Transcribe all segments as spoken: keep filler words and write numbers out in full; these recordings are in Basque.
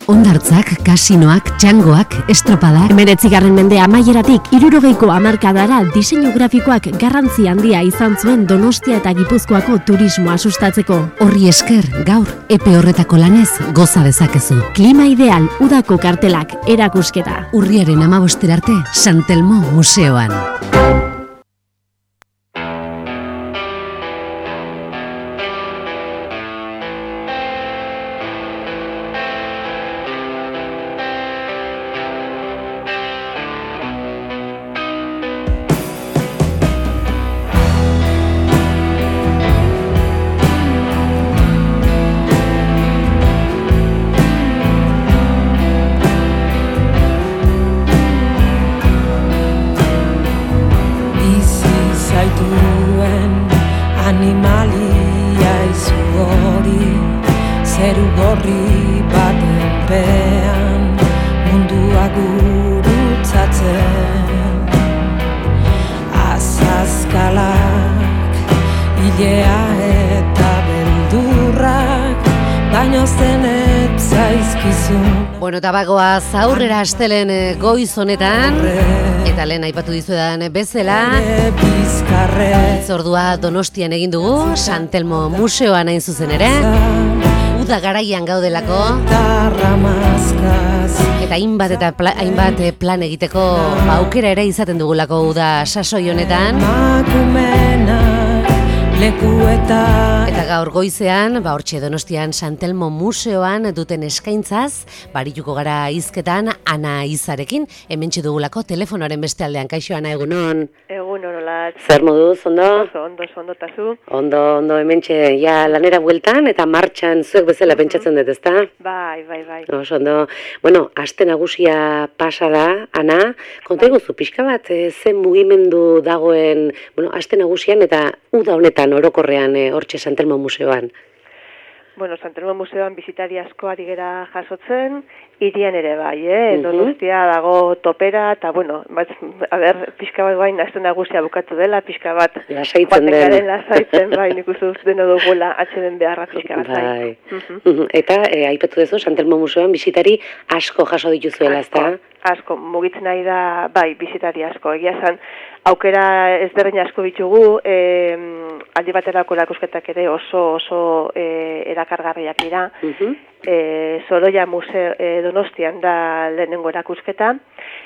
Hondartzak, kasinoak, txangoak, estropadak. Hemeretzigarren mende amaieratik hirurogeiko hamarkadara diseinu grafikoak garrantzi handia izan zuen Donostia eta Gipuzkoako turismoa sustatzeko. Horri esker, gaur, epe horretako lanez goza dezakezu. Klima ideal, udako kartelak, erakusketa. Urriaren hamaboster arte, San Telmo Museoan. Bueno, tabagoaz aurrera astelen goiz honetan, eta lehen aipatu dizuedan bezala, itzordua Donostian egin dugu, San Telmo Museoan hain zuzen ere, uda garaian gaudelako, eta hainbat eta pla, hainbat plan egiteko aukera ere izaten dugulako uda sasoi honetan. Eta gaur goizean, ba hortxe Donostian San Telmo Museoan duten eskaintzaz, barituko gara hizketan Ana Izarekin, hementxe dugulako telefonoaren beste aldean. Kaixo, Ana, egunon? Egunon, olat. Zer moduz, ondo? Oso, ondo, oso, ondo, tazu? Ondo, ondo, hementxe, ja, lanera bueltan eta martxan zuek bezala pentsatzen dut, ezta? Bai, bai, bai. Oso, ondo. Bueno, aste nagusia pasa da, Ana, konta eguzu, pixka bat, e, zen mugimendu dagoen, bueno, aste nagusian eta uda honetan orokorrean e, hortxe San Telmo Museoan. Bueno, San Telmo Museoan bisitari asko ari gera jasotzen, irian ere bai, eh? Donostia dago topera, eta bueno, bat, a ber, pixka bat bain, azten nagusia bukatu dela, pixka bat lasaitzen den. Lasaitzen, bai, nik uste dut deno dugula atxeden beharra pixka bat, bai. bai. Eta, e, aipatu duzu, San Telmo Museoan bisitari asko jaso dituzuela, ezta? Asko, mugitzen nahi da, bai, bisitari asko, egia zan, aukera ezberdin asko ditugu, eh, aldi baterako erakusketak ere oso oso eh, erakargarriak dira. Uh-huh. eh, Sorolla Museo eh, Donostian da lehenengo erakusketa,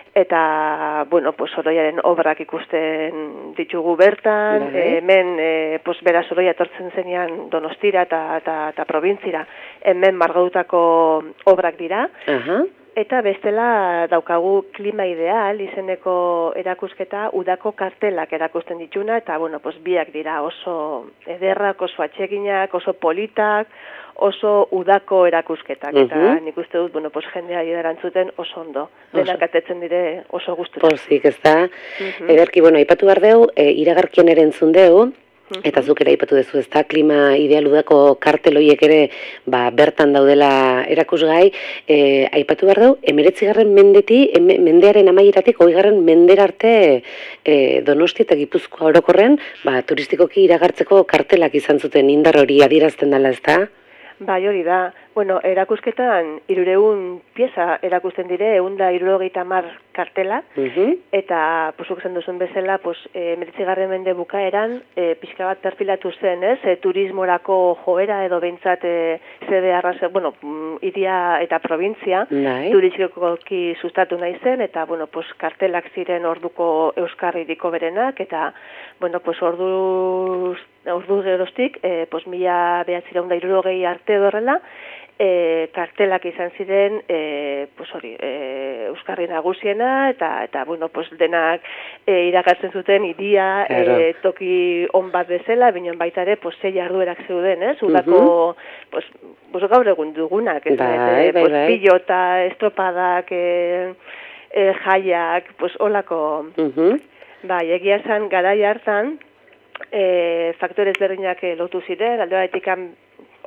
eta, bueno, pues, Sorollaren obrak ikusten ditugu bertan, uh-huh. eh, hemen, eh, pues, bera Sorolla etortzen zenean Donostira eta, eta, eta provintzira, hemen margautako obrak dira. Uh-huh. Eta bestela daukagu klima ideal izeneko erakusketa udako kartelak erakusten dituna, eta bueno, pues, biak dira oso ederrak, oso atseginak, oso politak, oso udako erakusketak. Uh-huh. Eta nik uste dut, bueno, pues, jendea erantzuten oso ondo. Denak atetzen dire oso gustura. Pozik, ez da. Uh-huh. Ederki, bueno, aipatu behar deu, e, iragarkien ere entzun deu, eta zuk ere aipatu duzu, ez da, klima idealudako karteloiek ere ba, bertan daudela erakusgai, e, aipatu behar dau, emeretzigarren mendeti, eme, mendearen amaieratik, oigarren mendera arte e, Donosti eta Gipuzkoa orokorrean, ba, turistikoki iragartzeko kartelak izan zuten indar hori adierazten dela, ez da? Bai, hori da. Bueno, erakusketan hirureun pieza erakusten dire, ehun eta hirurogeita hamar kartela, uh-huh. eta posuk esan duzun bezala, pues, emeretzigarren mende bukaeran, e, pixka bat perfilatu zen, ez? E, turismorako joera edo behintzat e, zede arraze, bueno, iria eta provintzia, Nai. turistikoki sustatu nahi zen, eta, bueno, pues, kartelak ziren orduko euskarri diko berenak, eta, bueno, pues, ordu, ordu geroztik, e, pues, mila behatzireun da hirurogei arte dorrela, E, kartelak izan ziren e, pues hori, e, euskarri nagusiena eta eta bueno, pues denak e, iragartzen zuten iria e, toki on bat bezala, binen baita ere pues sei jarduerak zeuden, ez? Udako uh-huh. pues, pues gaur egun dugunak, ez? Bai, e, bai, pues bai. pilota, estropadak, e, e, jaiak, pues olako. Uh-huh. Bai, egia esan garai hartan e, faktore ezberdinak lotu ziren, alde batetik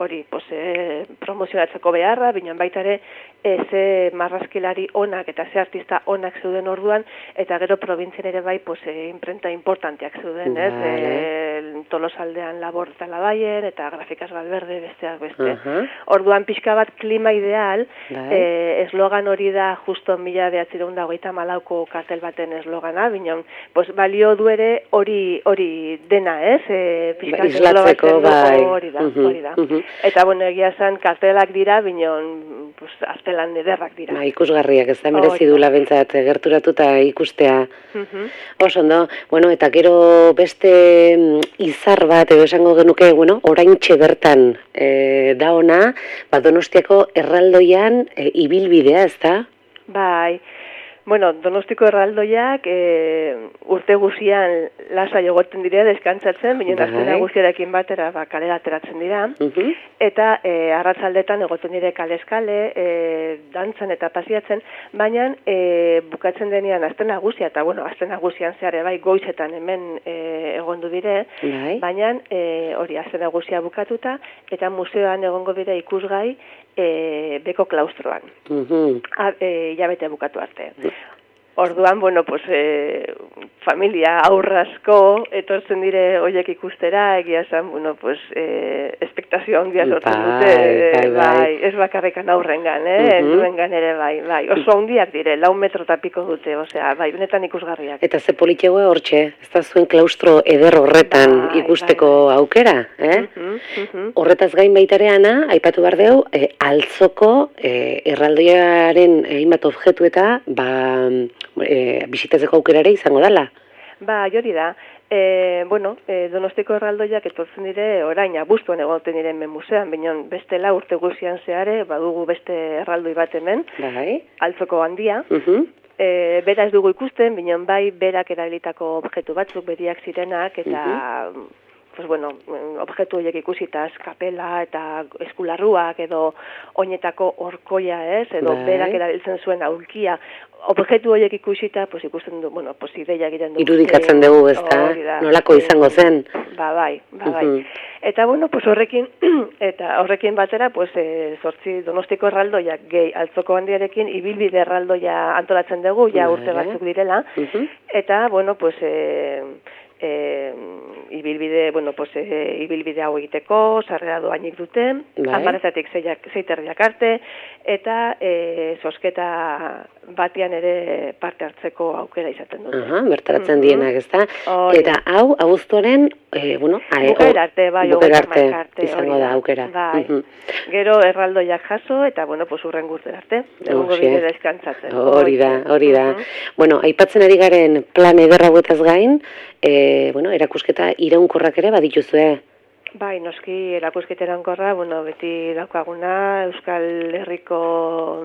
hori pues, e, promozionatzeko beharra, binean baita ere e, ze marrazkilari onak eta ze artista onak zeuden orduan, eta gero probintzien ere bai pues, e, imprenta importanteak zeuden, ez? E, Tolosaldean Labor eta Labaien, eta Grafikas Valverde besteak beste. Uh -huh. Orduan pixka bat klima ideal, e, eslogan hori da justo mila behatzireun da hogeita malauko kartel baten eslogana, bineon, pues, balio du ere hori hori dena, ez? E, ba, islatzeko, bai. Hori da, hori da. Uh -huh. Eta, bueno, egia zen kartelak dira, bineon, pues, azpelan ederrak dira. Ba, ikusgarriak, ez da merezi dula bentsat, gerturatuta ikustea. Uh -huh. Oso, ondo, bueno, eta gero beste izar bat, edo esango genuke, bueno, oraintxe bertan e, da ona, ba, Donostiako erraldoian e, ibilbidea, ez da? Bai, bueno, Donostiko erraldoiak e, urte guzian lasai egoten dira deskantzatzen, binen bai. Aztena guziarekin batera ba, kalera ateratzen dira, uh -huh. eta e, arratzaldetan egoten dire kale-eskale, e, dantzan eta pasiatzen, baina e, bukatzen denean aztena guzia, eta bueno, aztena guzian zehare bai goizetan hemen e, egondu dire, bai. Baina e, hori aztena guzia bukatuta, eta museoan egongo dira ikusgai, E, beko klaustroan, uh-huh. A, e, jabete bukatu arte. Orduan, bueno, pues, e, familia aurrasko etortzen dire hoiek ikustera, egia esan, bueno, pues, e, espektazio handia sortzen dute, bai, bai, bai. Bai, ez bakarrekan aurrengan, eh? Uh-huh. Helduengan ere, bai, bai, oso handiak dire, lau metro tapiko dute, osea, bai, benetan ikusgarriak. Eta ze politxegoe hortxe, ez da zuen klaustro eder horretan bai, ikusteko bai, bai. Aukera, eh? Uh-huh, uh-huh. Horretaz gain baitareana, aipatu behar deu, e, altzoko e, erraldoiaren hainbat objektu eta, ba, E, bisitatzeko aukerare izango dela. Ba, jori da. E, bueno, e, Donostiko erraldoiak etortzen dire orain abuztuan egoten diren hemen museoan, binon bestela urte guzian zehare, badugu beste erraldoi bat hemen, bai. Altzoko handia. Uh-huh. E, bera ez dugu ikusten, binon bai berak erabilitako objektu batzuk beriak zirenak, eta uh-huh. pues bueno, objektu horiek ikusita kapela eta eskularruak edo oinetako orkoia, ez, edo bai. Berak erabiltzen zuen aulkia, objektu horiek ikusita, pues ikusten du, bueno, pues ideia egiten du. Irudikatzen dugu, ez da, nolako izango zen. Ba, bai, ba, bai. Uh-huh. Eta, bueno, pues horrekin, eta horrekin batera, pues, e, zortzi Donostiko erraldoiak gehi altzoko handiarekin, ibilbide erraldoia antolatzen dugu, ja urte batzuk direla, uh-huh. Eta, bueno, pues, e, E, ibilbide, bueno, pues, e, ibilbide hau egiteko, sarrera doainik duten, hamarretatik zeiterriak arte, eta e, zozketa batean ere parte hartzeko aukera izaten dute. Aha, bertaratzen mm-hmm. dienak, ez da? Oh, eta ja. Hau, abuztuaren, e, bueno, bukera arte, bai, arte, arte izango da aukera. Bai. Mm-hmm. Gero erraldoiak jaso, eta, bueno, pues, urren gurten arte, egungo bide deskantzatzen. Hori da, hori da. Mm-hmm. Bueno, aipatzen ari garen plan ederra guetaz gain, E, bueno, erakusketa iraunkorrak ere badituzue. Bai, noski erakusketa iraunkorra, bueno, beti daukaguna Euskal Herriko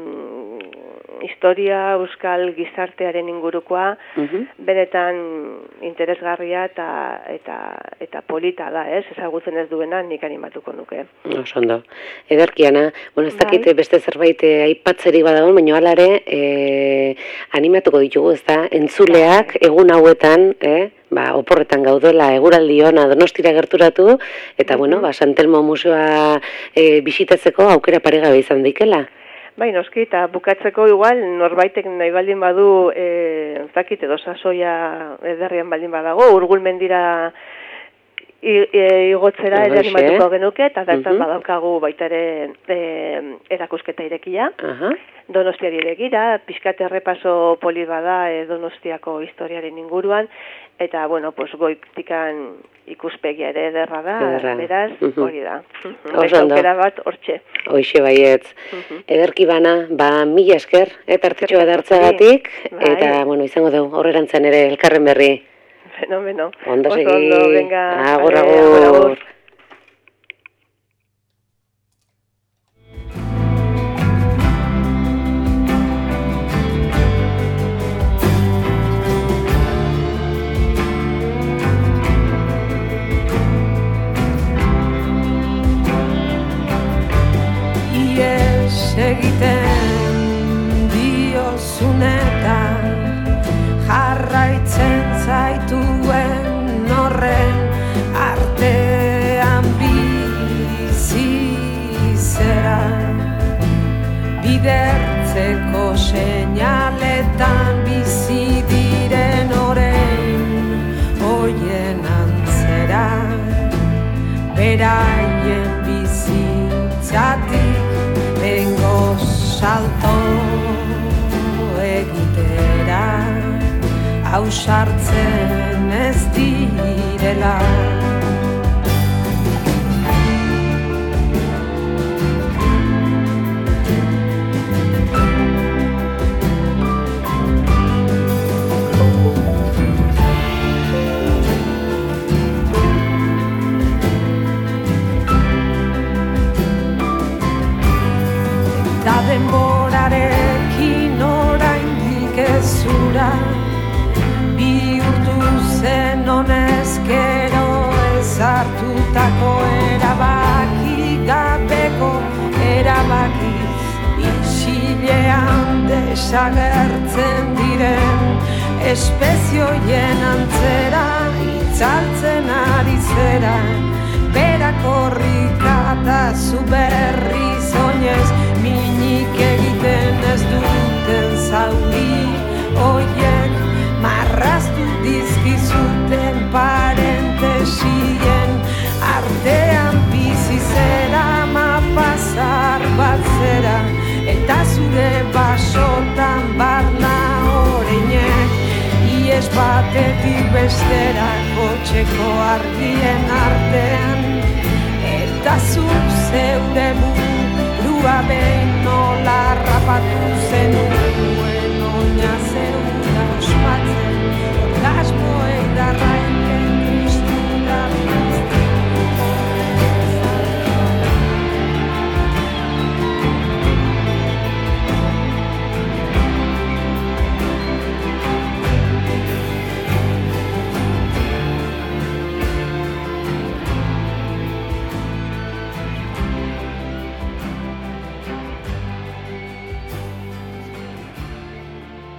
historia, Euskal gizartearen ingurukoa, uh-huh. Benetan interesgarria eta eta eta polita da, ez? Ezagutzen ez duena nik animatuko nuke. Oso ondo. Ederkiana, bueno, ez dakit beste zerbait aipatzerik badago, baina hala ere, e, animatuko ditugu, ez da? Entzuleak egun hauetan, eh? Ba, oporretan gaudela eguraldi ona Donostira gerturatu, eta, mm-hmm. bueno, ba, Santelmo museoa e, bisitatzeko aukera paregabe izan daikela. Bai, noski, eta bukatzeko igual, norbaitek nahi baldin badu, e, zakit, edo sasoia ederrian baldin badago, Urgul mendira igotzera ere animatuko genuke, eta bertan uh-huh. badaukagu baita ere e, erakusketa irekia. Uh-huh. Donostiari iregira, pixkat errepaso poli bada e, Donostiako historiaren inguruan, eta, bueno, pues, goitikan ikuspegia ere ederra da, ederra. Beraz, uh-huh. hori da. Oso ondo. Aukera bat, hortxe. Hoixe baietz. Uh-huh. Ederki bana, ba, mila esker, eta hartitxo bat hartzagatik, bai. Eta, bueno, izango dugu, horrerantzen ere elkarren berri. Fenomeno. Ondo segi. Ondo, venga. Agur, agur. agur. Ies egiten diozunetan jarraitzen zaituen horren artean bizi Antzeko seinaletan bizi diren orain hoien antzera beraien bizitzatik bengo salto egitera ausartzen ez direla. Eta denborarekin oraindik ez zura bihurtu zen honezkero ezartutako erabaki gabeko erabakiz isilean desagertzen diren espezioien antzera itzaltzen ari zera berak horrika eta zu berriz oinez minik egiten ez duten zauri oiek marraztu dizkizuten parentesien artean bizi zera mapazar bat zera eta zure basotan barna oreinek ies batetik bestera kotxeko argien artean eta zu zeure burua behin nola rapatu zenuen